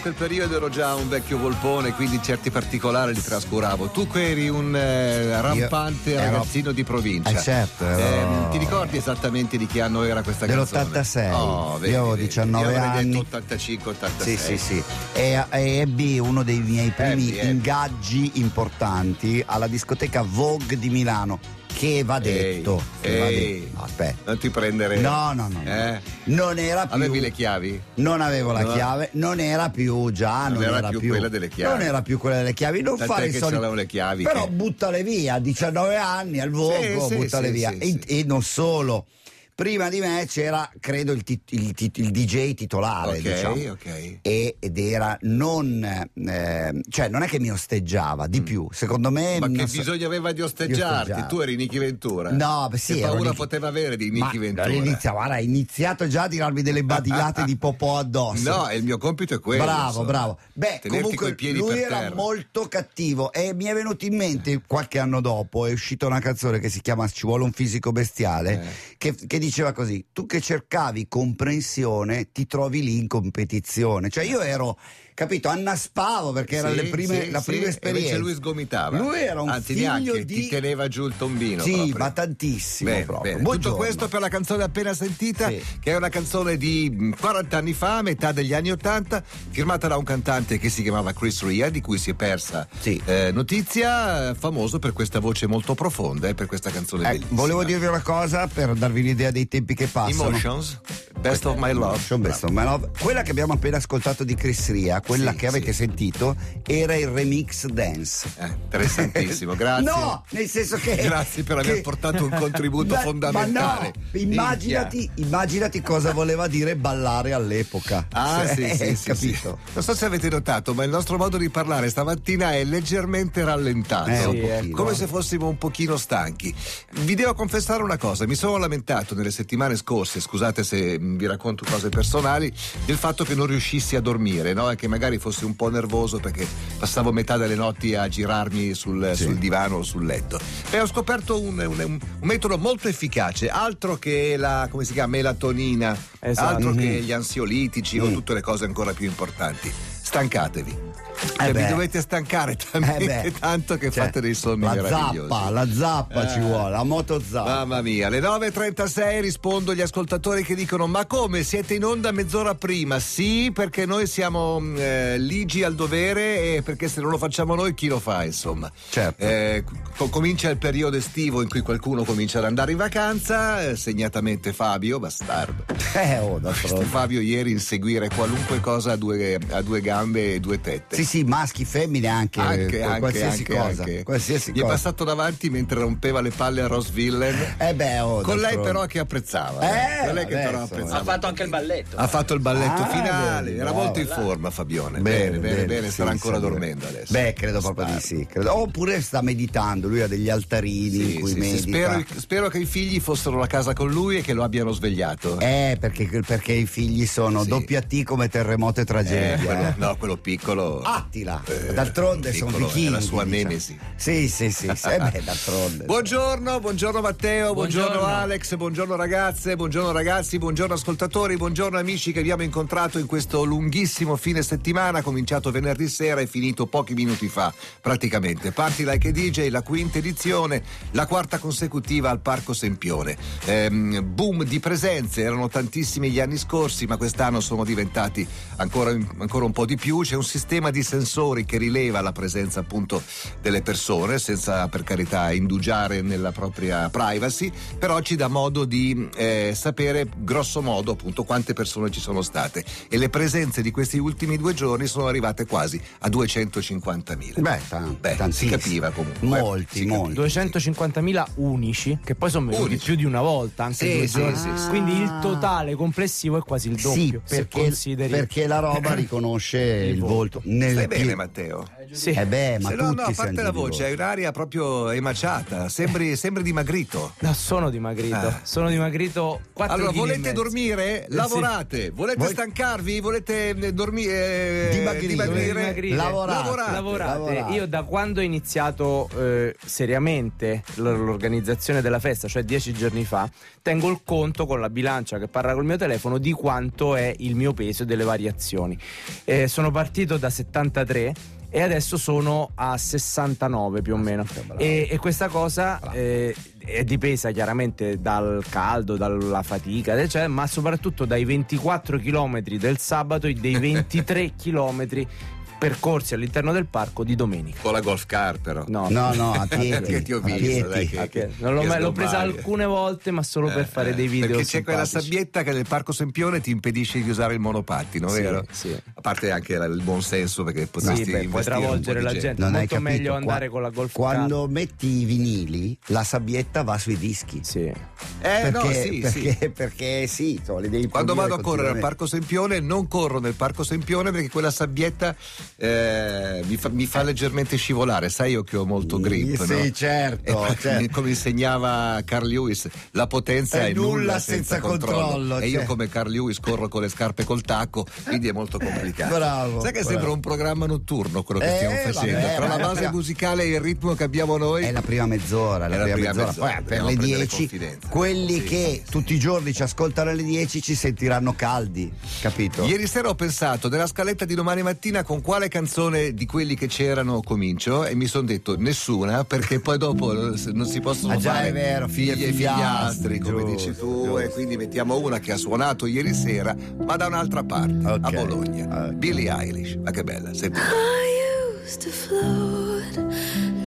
quel periodo ero già un vecchio volpone, quindi certi particolari li trascuravo. Tu che eri un rampante ragazzino di provincia. Certo. Ti ricordi esattamente di che anno era questa canzone? Dell'86. Vedi, io avevo 19 io avrei anni. detto 85-86. Sì. E ebbi uno dei miei primi ingaggi importanti alla discoteca Vogue di Milano. Che va detto. Aspetta. Non ti prendere. No. Non era più. Avevi le chiavi? Non avevo la chiave, non era più non era più quella delle chiavi. Non era più quella delle chiavi, non tant'è fare i che soliti. c'erano le chiavi. Però buttale via, 19 anni al Vogue, buttale via. E non solo. Prima di me c'era, credo, il DJ titolare, diciamo. Ed era non è che mi osteggiava, di più, secondo me. Ma che bisogno aveva di osteggiarti? Tu eri Nicky Ventura. No, sì. Che paura poteva avere di Nicky Ventura? Ha iniziato già a tirarmi delle badilate di popò addosso. No, il mio compito è quello. Bravo. Beh, tenerti comunque coi piedi lui per era terra. molto cattivo e mi è venuto in mente qualche anno dopo, è uscita una canzone che si chiama Ci vuole un fisico bestiale, che diceva così: tu che cercavi comprensione ti trovi lì in competizione. Cioè io ero, capito, annaspavo perché era la prima esperienza. Invece lui sgomitava. Lui era un figlio ti teneva giù il tombino. Sì, proprio. ma tantissimo proprio. Tutto questo per la canzone appena sentita, che è una canzone di 40 anni fa, metà degli anni 80, firmata da un cantante che si chiamava Chris Rea, di cui si è persa notizia, famoso per questa voce molto profonda e per questa canzone bellissima. Volevo dirvi una cosa per darvi un'idea dei tempi che passano. Emotions, Best of My Love. Quella che abbiamo appena ascoltato di Chris Rea, quella che avete sentito, era il remix dance. Interessantissimo, grazie. No, nel senso che grazie per aver portato un contributo fondamentale. Ma no, immaginati cosa voleva dire ballare all'epoca. Sì, capito. Non so se avete notato, ma il nostro modo di parlare stamattina è leggermente rallentato, come se fossimo un pochino stanchi. Vi devo confessare una cosa: mi sono lamentato nelle settimane scorse, scusate se vi racconto cose personali, del fatto che non riuscissi a dormire, no? E che magari fossi un po' nervoso perché passavo metà delle notti a girarmi sul divano o sul letto. E ho scoperto un metodo molto efficace, altro che la, come si chiama, melatonina, altro che gli ansiolitici o tutte le cose ancora più importanti. Stancatevi. Vi dovete stancare talmente tanto che fate dei sonni meravigliosi. La zappa ci vuole, la moto zappa. Mamma mia, alle 9.36 rispondo agli ascoltatori che dicono: ma come, siete in onda mezz'ora prima? Sì, perché noi siamo ligi al dovere, e perché se non lo facciamo noi chi lo fa, insomma. Certo. Comincia il periodo estivo in cui qualcuno comincia ad andare in vacanza, segnatamente Fabio, bastardo. Questo Fabio ieri inseguire qualunque cosa a due gambe e due tette. Sì, maschi, femmine, anche qualsiasi cosa. Gli è passato davanti mentre rompeva le palle a Ross Villain. Con lei però che apprezzava. Ha fatto anche il balletto. Ha fatto il balletto finale. Era molto in forma Fabione. Bene, starà ancora dormendo adesso. Credo proprio di sì. Oppure sta meditando, lui ha degli altarini in cui medita. Spero che i figli fossero a casa con lui e che lo abbiano svegliato. Perché i figli sono doppia T come terremoto e tragedia. Quello piccolo. Attila, d'altronde sono vicini. È la sua nemesi. Sì, d'altronde. Buongiorno Matteo, buongiorno Alex, buongiorno ragazze, buongiorno ragazzi, buongiorno ascoltatori, buongiorno amici che abbiamo incontrato in questo lunghissimo fine settimana, cominciato venerdì sera e finito pochi minuti fa, praticamente. Party Like a DJ, la quinta edizione, la quarta consecutiva al Parco Sempione. Boom di presenze, erano tantissimi gli anni scorsi, ma quest'anno sono diventati ancora un po' di più. C'è un sistema di sensori che rileva la presenza appunto delle persone, senza per carità indugiare nella propria privacy, però ci dà modo di sapere grosso modo appunto quante persone ci sono state, e le presenze di questi ultimi 2 giorni sono arrivate quasi a 250.000. Si capiva comunque. Molti. 250.000 unici, che poi sono venuti più di una volta, anche 2 giorni. Quindi il totale complessivo è quasi il doppio. Perché la roba riconosce il volto nel Stai bene, Matteo? Sì. Ma no, tutti a parte la voce, hai un'aria proprio emaciata, sembri dimagrito. No, sono dimagrito. Sono dimagrito 4 Allora, kg e volete mezzo. dormire? Lavorate. Volete stancarvi? Volete dormire? Dimagrire. Lavorate. Io da quando ho iniziato seriamente l'organizzazione della festa, cioè 10 giorni fa, tengo il conto con la bilancia che parla col mio telefono di quanto è il mio peso e delle variazioni. Sono partito da 73 e adesso sono a 69 più o meno. E questa cosa è dipesa chiaramente dal caldo, dalla fatica, eccetera, ma soprattutto dai 24 chilometri del sabato e dei 23 chilometri percorsi all'interno del parco di domenica. Con la golf car, però. No, a piedi. Perché ti ho visto, L'ho presa alcune volte, ma solo per fare dei video. Perché c'è simpatici. quella sabbietta che nel Parco Sempione ti impedisce di usare il monopattino, vero? Sì. A parte anche il buon senso, perché potresti puoi travolgere la gente. Non Molto hai capito, meglio andare con la golf car. Quando metti i vinili, la sabbietta va sui dischi. Sì. Perché sì, le devi quando vado a correre al continuamente. Parco Sempione non corro nel Parco Sempione perché quella sabbietta mi fa leggermente scivolare. Sai, io che ho molto grip, sì, no? certo. Come insegnava Carl Lewis, la potenza è nulla senza controllo. E io come Carl Lewis corro con le scarpe col tacco, quindi è molto complicato. Bravo. Sai che sembra un programma notturno quello che stiamo facendo, tra la base musicale e il ritmo che abbiamo noi. È la prima mezz'ora, Poi per le 10 quelli che tutti i giorni ci ascoltano alle 10 ci sentiranno caldi, capito? Ieri sera ho pensato della scaletta di domani mattina con quale canzone di quelli che c'erano comincio e mi sono detto nessuna, perché poi dopo non si possono fare è vero, figli e figliastri, come giusto, dici tu, giusto. e quindi mettiamo una che ha suonato ieri sera ma da un'altra parte, a Bologna. Billie Eilish, ma che bella, senti. I used to float